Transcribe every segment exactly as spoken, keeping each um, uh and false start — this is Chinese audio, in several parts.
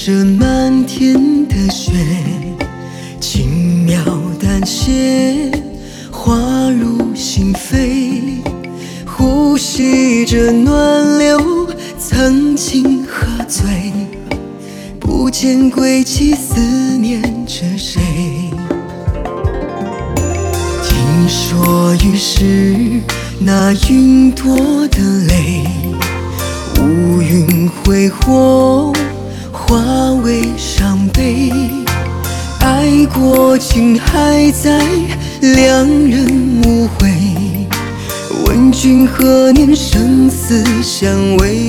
着漫天的雪，轻描淡写，滑入心扉，呼吸着暖流，曾经喝醉，不见归期，思念着谁？听说雨是那云朵的泪，乌云挥霍，化为伤悲。爱过竟还在，两人无悔。问君何年生死相违？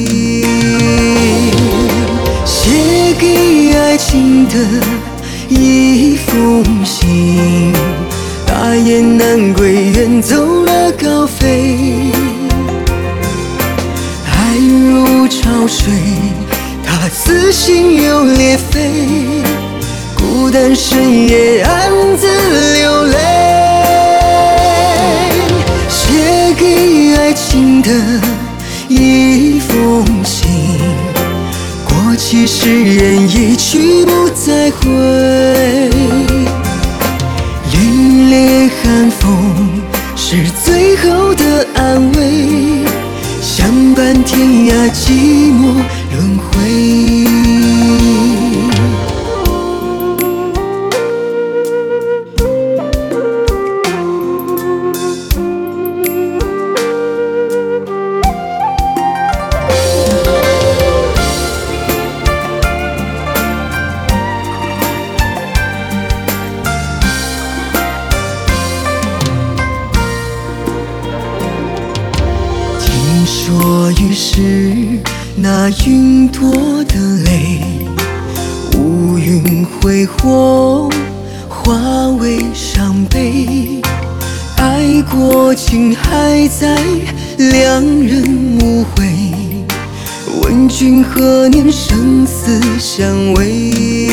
写给爱情的一封信，大雁南归，远走了高飞。爱如潮水，他此心又裂肺，孤单深夜暗自流泪。写给爱情的一封信，过期时人一去不再回。凛冽寒风是最后的安慰，相伴天涯，寂寞轮回。听说雨是那云朵的泪，乌云挥霍，化为伤悲。爱过竟还在，两人无悔。问君何年生死相违？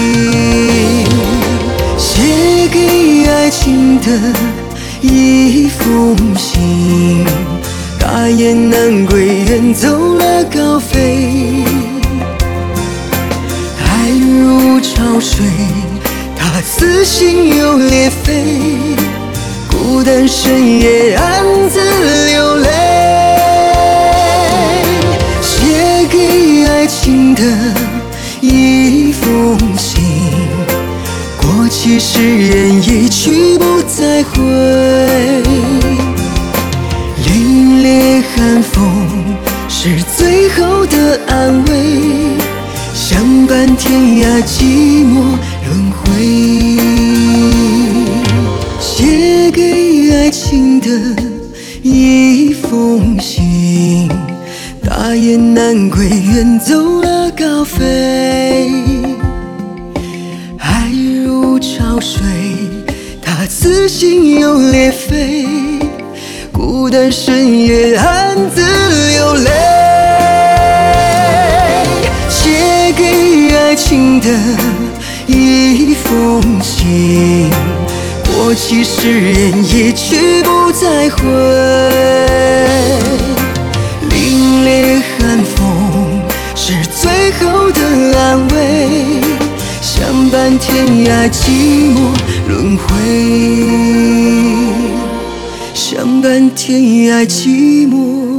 写给爱情的一封信，大雁南归，远走了高飞。爱如潮水，他此心又裂肺，孤单深夜暗自流泪。写给爱情的一封信，过期时人一去不再回。凛冽寒风是最后的安慰，相伴天涯，寂寞轮回。写给爱情的一封信，大雁南归，远走了高飞。爱如潮水，他此心又裂肺，孤单深夜暗自流泪。写给爱情的一封信，过期时人一去不再回。凛冽寒风是最后的安慰，相伴天涯，寂寞轮回。相伴天涯，寂寞